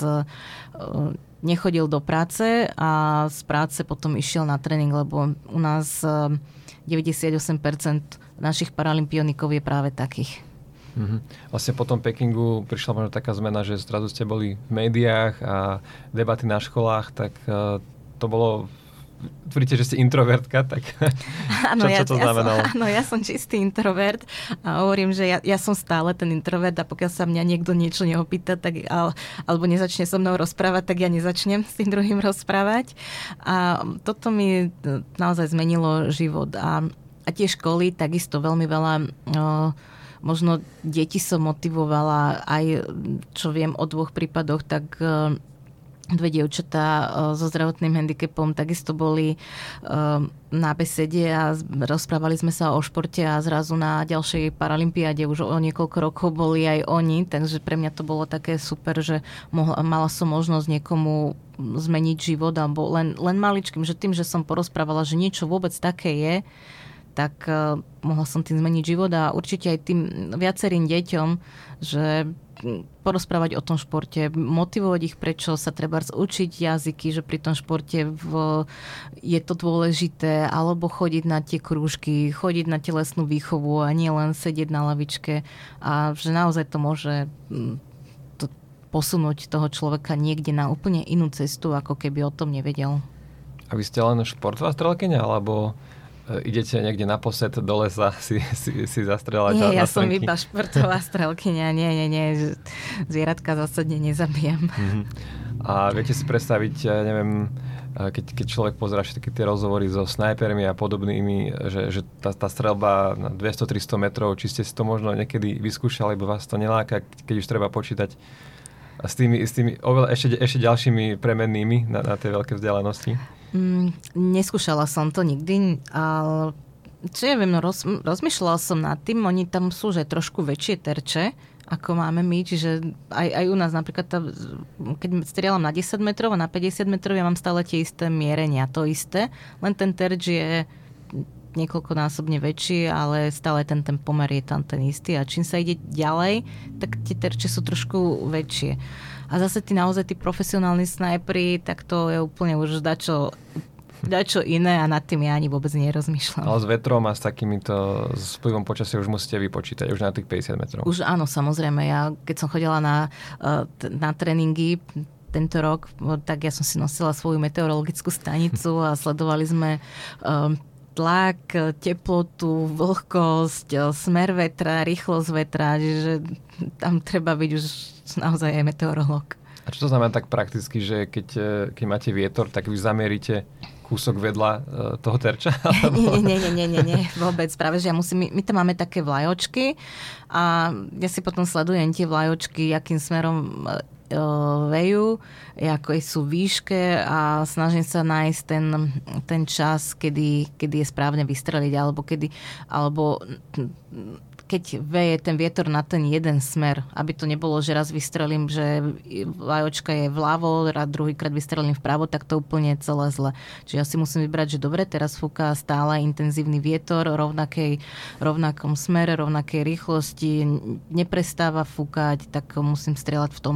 nechodil do práce a z práce potom išiel na tréning, lebo u nás deväťdesiatosem percent našich paralympionikov je práve takých. Mm-hmm. Vlastne po tom Pekingu prišla možno taká zmena, že zrazu ste boli v médiách a debaty na školách, tak to bolo, tvrdíte, že ste introvertka, tak ano, čo, ja, čo to ja znamenalo? Áno, ja som čistý introvert a hovorím, že ja, ja som stále ten introvert a pokiaľ sa mňa niekto niečo neopýta, tak, al, alebo nezačne so mnou rozprávať, tak ja nezačnem s tým druhým rozprávať. A toto mi naozaj zmenilo život. A, a tie školy takisto veľmi veľa... O, možno deti som motivovala aj, čo viem o dvoch prípadoch, tak dve dievčatá so zdravotným handicapom takisto boli na besede a rozprávali sme sa o športe a zrazu na ďalšej paralympiáde už o niekoľko rokov boli aj oni, takže pre mňa to bolo také super, že mohla, mala som možnosť niekomu zmeniť život alebo len, len maličkým, že tým, že som porozprávala, že niečo vôbec také je, tak uh, mohla som tým zmeniť život a určite aj tým viacerým deťom, že porozprávať o tom športe, motivovať ich, prečo sa treba učiť jazyky, že pri tom športe v, je to dôležité, alebo chodiť na tie krúžky, chodiť na telesnú výchovu a nie len sedieť na lavičke a že naozaj to môže to posunúť toho človeka niekde na úplne inú cestu, ako keby o tom nevedel. A vy ste len športová strelkyňa, alebo idete niekde na posed do lesa si, si, si zastrelať? Nie, na, ja na som iba športová strelkyňa. Nie, nie, nie. Zvieratka zásadne nezabijam. Uh-huh. A viete si predstaviť, ja neviem, keď, keď človek pozerá všetky tie rozhovory so snajpermi a podobnými, že, že tá, tá streľba na dvesto tristo metrov, či ste si to možno niekedy vyskúšali, lebo vás to neláka, keď už treba počítať s tými, s tými oveľa ešte, ešte ďalšími premennými na, na tej veľké vzdialenosti? Mm, neskúšala som to nikdy, ale čo ja viem, no roz, rozmýšľala som nad tým, oni tam sú že trošku väčšie terče, ako máme my, čiže aj, aj u nás napríklad, tá, keď strieľam na desať metrov a na päťdesiat metrov, ja mám stále tie isté mierenia, to isté, len ten terč je niekoľkonásobne väčší, ale stále ten, ten pomer je tam ten istý a čím sa ide ďalej, tak tie terče sú trošku väčšie. A zase tí naozaj tí profesionálni snajperi, tak to je úplne už dačo, dačo iné a nad tým ja ani vôbec nerozmýšľam. Ale s vetrom a s takýmito, s vplyvom počasia už musíte vypočítať, už na tých päťdesiat metrov. Už áno, samozrejme. Ja keď som chodila na, na tréningy tento rok, tak ja som si nosila svoju meteorologickú stanicu a sledovali sme tlak, teplotu, vlhkosť, smer vetra, rýchlosť vetra, že tam treba byť už naozaj aj meteorológ. A čo to znamená tak prakticky, že keď, keď máte vietor, tak vy zamieríte kúsok vedľa toho terča? Nie, nie, nie, nie, nie, nie, vôbec. Práve, že ja musím, my, my tam máme také vlajočky a ja si potom sledujem tie vlajočky, akým smerom vejú, ako sú výške a snažím sa nájsť ten, ten čas, kedy, kedy je správne vystreliť, alebo kedy, alebo keď veje ten vietor na ten jeden smer, aby to nebolo, že raz vystrelím, že vlajočka je vľavo, a druhýkrát vystrelím vpravo, tak to úplne je celé zle. Čiže ja si musím vybrať, že dobre, teraz fúka stále intenzívny vietor, rovnakej, rovnakom smere, rovnakej rýchlosti, neprestáva fúkať, tak musím strieľať v tom,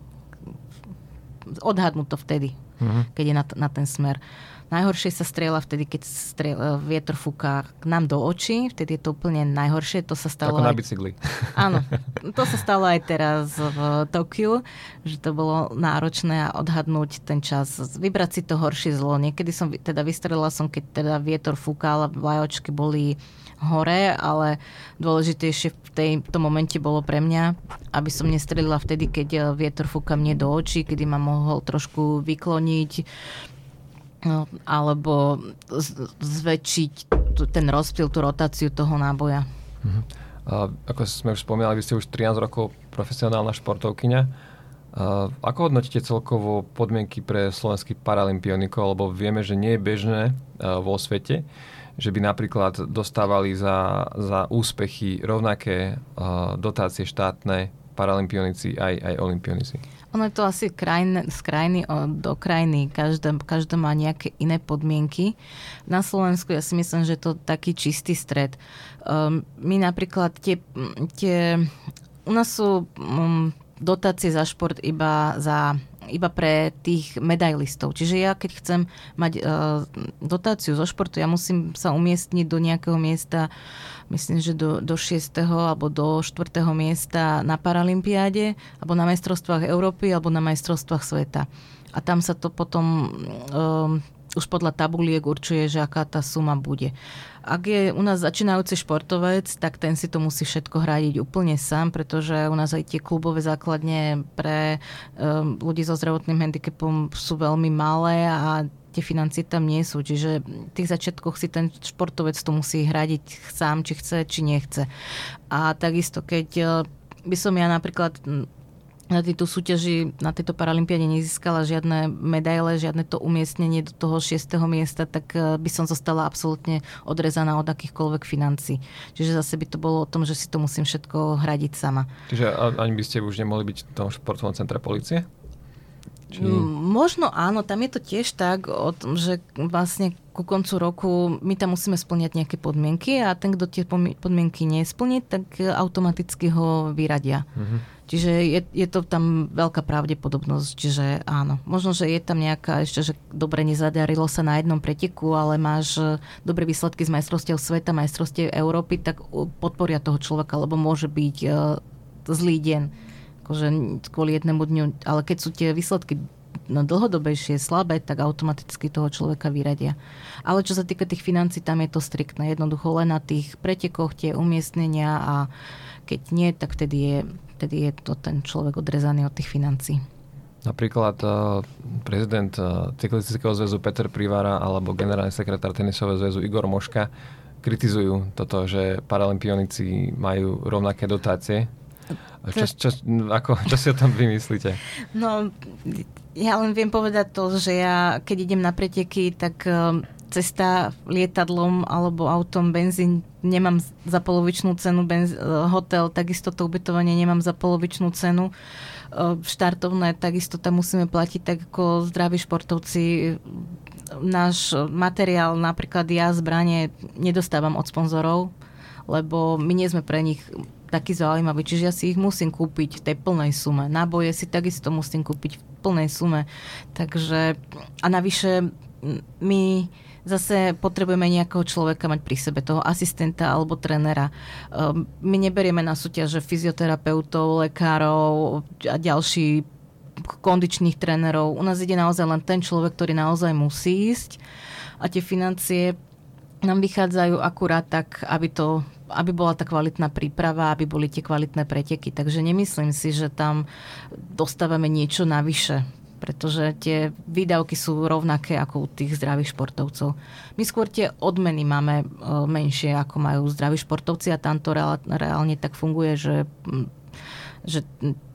odhadnúť to vtedy, mm-hmm. keď je na, na ten smer. Najhoršie sa strieľa vtedy, keď strieľa, vietor fúka k nám do očí, vtedy je to úplne najhoršie. To sa stalo ako aj... na bicykli. Áno, to sa stalo aj teraz v Tokiu, že to bolo náročné odhadnúť ten čas. Vybrať si to horšie zlo. Niekedy som, teda vystrelila som, keď teda vietor fúkal a vlajočky boli hore, ale dôležitejšie v tej, v tom momente bolo pre mňa, aby som nestrelila vtedy, keď vietor fúka mne do očí, kedy ma mohol trošku vykloniť, no, alebo zväčšiť ten rozptyl, tú rotáciu toho náboja. Uh-huh. A ako sme už spomínali, vy ste už trinásť rokov profesionálna športovkyňa. A ako hodnotíte celkovo podmienky pre slovenských paralympionikov? Lebo vieme, že nie je bežné vo svete, že by napríklad dostávali za, za úspechy rovnaké dotácie štátne paralympionici aj, aj olympionici. Ono je to asi krajine, z krajiny do krajiny. Každá, každá má nejaké iné podmienky. Na Slovensku ja si myslím, že to je taký čistý stred. Um, my napríklad tie, tie... U nás sú um, dotácie za šport iba za... iba pre tých medailistov. Čiže ja, keď chcem mať uh, dotáciu zo športu, ja musím sa umiestniť do nejakého miesta, myslím, že do, do šiesteho alebo do štvrtého miesta na Paralympiáde, alebo na majstrovstvách Európy, alebo na majstrovstvách sveta. A tam sa to potom um, už podľa tabuliek určuje, že aká tá suma bude. Ak je u nás začínajúci športovec, tak ten si to musí všetko hradiť úplne sám, pretože u nás aj tie klubové základne pre um, ľudí so zdravotným handicapom sú veľmi malé a tie financie tam nie sú. Čiže v tých začiatkoch si ten športovec to musí hradiť sám, či chce, či nechce. A takisto, keď by som ja napríklad na tejto súťaži, na tejto paralympiáde nezískala žiadne medaile, žiadne to umiestnenie do toho šiesteho miesta, tak by som zostala absolútne odrezaná od akýchkoľvek financií. Čiže zase by to bolo o tom, že si to musím všetko hradiť sama. Čiže ani by ste už nemohli byť v tom športovom centre polície? Či... Možno áno, tam je to tiež tak, o tom, že vlastne ku koncu roku my tam musíme spĺňať nejaké podmienky a ten, kto tie podmienky nesplní, tak automaticky ho vyradia. Uh-huh. Čiže je, je to tam veľká pravdepodobnosť, čiže áno. Možno, že je tam nejaká ešte, že dobre nezadarilo sa na jednom preteku, ale máš dobré výsledky z majstrovstiev sveta, majstrovstiev Európy, tak podporia toho človeka, lebo môže byť uh, zlý deň. Akože kvôli jednému dňu, ale keď sú tie výsledky no, dlhodobejšie, slabé, tak automaticky toho človeka vyradia. Ale čo sa týka tých financií, tam je to striktné. Jednoducho len na tých pretekoch tie umiestnenia a keď nie, tak vtedy je, vtedy je to ten človek odrezaný od tých financií. Napríklad uh, prezident uh, Cyklistického zväzu Peter Privara alebo generálny sekretár Tenisového zväzu Igor Moška kritizujú toto, že paralympionici majú rovnaké dotácie. Čo, čo, ako, čo si o tom vymyslíte? No, ja len viem povedať to, že ja, keď idem na preteky, tak cesta lietadlom alebo autom, benzín nemám za polovičnú cenu, benz, hotel, takisto to ubytovanie nemám za polovičnú cenu. Štartovné, takisto tam musíme platiť tak ako zdraví športovci. Náš materiál, napríklad ja zbrane nedostávam od sponzorov, lebo my nie sme pre nich taký zaujímavý, čiže ja si ich musím kúpiť v tej plnej sume. Náboje si takisto musím kúpiť v plnej sume. Takže a navyše my zase potrebujeme nejakého človeka mať pri sebe, toho asistenta alebo trénera. My neberieme na súťaže fyzioterapeutov, lekárov a ďalší kondičných trénerov. U nás ide naozaj len ten človek, ktorý naozaj musí ísť a tie financie nám vychádzajú akurát tak, aby to aby bola tá kvalitná príprava, aby boli tie kvalitné preteky. Takže nemyslím si, že tam dostávame niečo navyše, pretože tie výdavky sú rovnaké ako u tých zdravých športovcov. My skôr tie odmeny máme menšie, ako majú zdraví športovci a tam to reálne tak funguje, že, že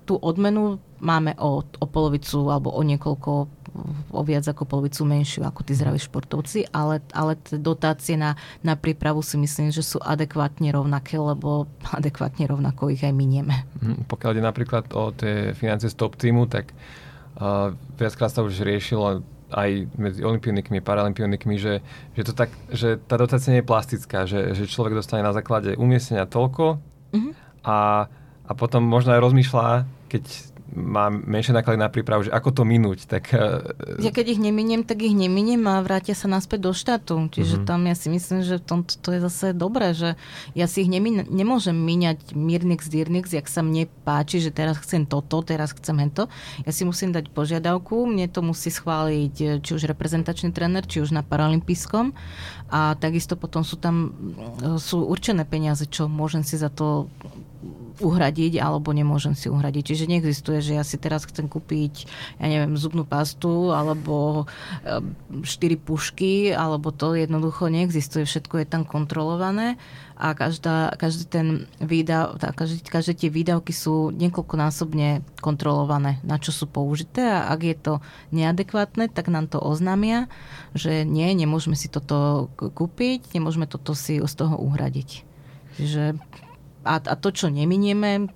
tú odmenu máme o, o polovicu alebo o niekoľko, o viac ako polovicu menšiu ako tí zdraví športovci, ale, ale tie dotácie na, na prípravu si myslím, že sú adekvátne rovnaké, lebo adekvátne rovnako ich aj minieme. Pokiaľ ide napríklad o tie financie z top týmu, tak uh, viackrát sa už riešilo aj medzi olympionikmi, paralympionikmi, že, že, to tak, že tá dotácia nie je plastická, že, že človek dostane na základe umiestnenia toľko uh-huh. a, a potom možno aj rozmýšľa, keď má menšie náklady na prípravu, že ako to minúť. Tak... Ja keď ich neminiem, tak ich neminiem a vrátia sa naspäť do štátu. Čiže mm-hmm. tam ja si myslím, že v tomto to je zase dobré, že ja si ich nemin- nemôžem míňať mírnix, dírnix, jak sa mne páči, že teraz chcem toto, teraz chcem hento. Ja si musím dať požiadavku, mne to musí schváliť či už reprezentačný tréner, či už na paralympijskom. A takisto potom sú tam sú určené peniaze, čo môžem si za to uhradiť, alebo nemôžem si uhradiť. Čiže neexistuje, že ja si teraz chcem kúpiť, ja neviem, zubnú pastu, alebo štyri pušky, alebo to jednoducho neexistuje. Všetko je tam kontrolované a každá, každý ten výdav, každé, každé tie výdavky sú niekoľkonásobne kontrolované, na čo sú použité a ak je to neadekvátne, tak nám to oznámia, že nie, nemôžeme si toto kúpiť, nemôžeme toto si z toho uhradiť. Čiže A, a to, čo neminieme,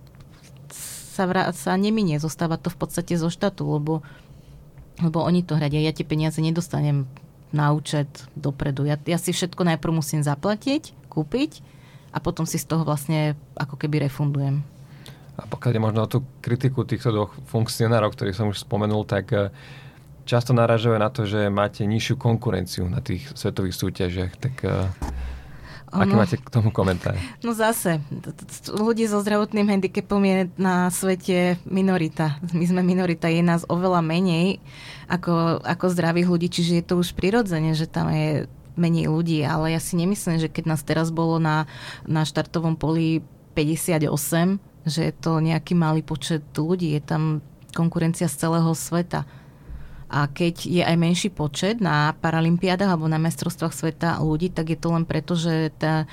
sa, vrá, sa neminie. Zostáva to v podstate zo štátu, lebo, lebo oni to hradia. Ja tie peniaze nedostanem na účet dopredu. Ja, ja si všetko najprv musím zaplatiť, kúpiť a potom si z toho vlastne ako keby refundujem. A pokiaľ je možno o tú kritiku týchto dvoch funkcionárov, ktorých som už spomenul, tak často narážajú na to, že máte nižšiu konkurenciu na tých svetových súťažiach. Tak... Aký máte k tomu komentár? No zase, ľudí so zdravotným handicapom je na svete minorita. My sme minorita, je nás oveľa menej ako, ako zdravých ľudí, čiže je to už prirodzene, že tam je menej ľudí, ale ja si nemyslím, že keď nás teraz bolo na, na štartovom poli päťdesiatosem, že je to nejaký malý počet ľudí, je tam konkurencia z celého sveta. A keď je aj menší počet na paralympiádach alebo na majstrovstvách sveta ľudí, tak je to len preto, že tá,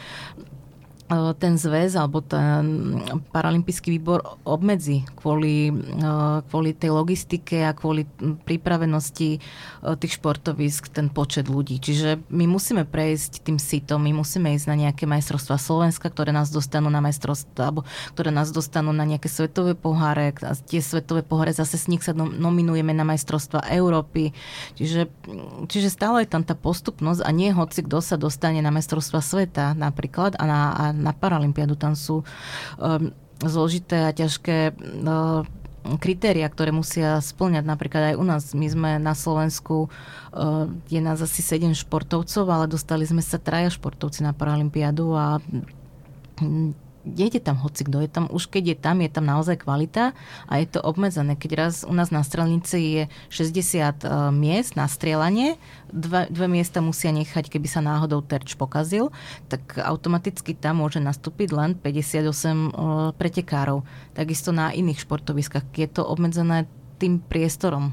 ten zväz alebo ten paralympijský výbor obmedzí kvôli, kvôli tej logistike a kvôli pripravenosti tých športovísk ten počet ľudí. Čiže my musíme prejsť tým sitom, my musíme ísť na nejaké majstrovstvá Slovenska, ktoré nás dostanú na majstrovstvá, alebo ktoré nás dostanú na nejaké svetové poháre. A tie svetové poháre zase s nich sa nominujeme na majstrovstvá Európy. Čiže, čiže stále je tam tá postupnosť a nie hoci kto sa dostane na majstrovstvá sveta napríklad a na, a na paralympiádu. Tam sú um, zložité a ťažké um, kritéria, ktoré musia spĺňať. Napríklad aj u nás. My sme na Slovensku, um, je nás asi sedem športovcov, ale dostali sme sa traja športovci na paralympiádu a um, nejde tam hoci kto. Je tam, už keď je tam, je tam naozaj kvalita a je to obmedzené. Keď raz u nás na strelnici je šesťdesiat uh, miest na strieľanie, Dva, dve miesta musia nechať, keby sa náhodou terč pokazil, tak automaticky tam môže nastúpiť len päťdesiatosem uh, pretekárov. Takisto na iných športoviskách je to obmedzené tým priestorom.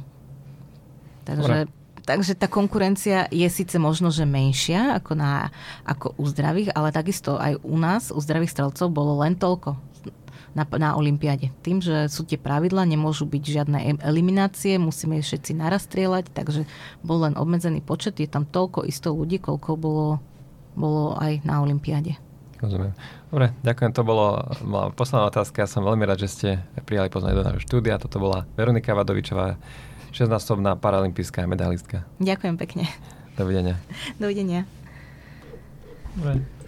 Takže, takže tá konkurencia je síce možno, že menšia ako, na, ako u zdravých, ale takisto aj u nás, u zdravých strelcov, bolo len toľko na, na olympiáde. Tým, že sú tie pravidlá, nemôžu byť žiadne eliminácie, musíme všetci naraz strieľať, takže bol len obmedzený počet, je tam toľko isto ľudí, koľko bolo, bolo aj na olympiáde. Rozumiem. Dobre, ďakujem, to bolo moja posledná otázka. Ja som veľmi rád, že ste prijali pozvanie do nášho štúdia. Toto bola Veronika Vadovičová, šesťnásobná paralympijská medailistka. Ďakujem pekne. Dovidenia. Dovidenia. Dobre.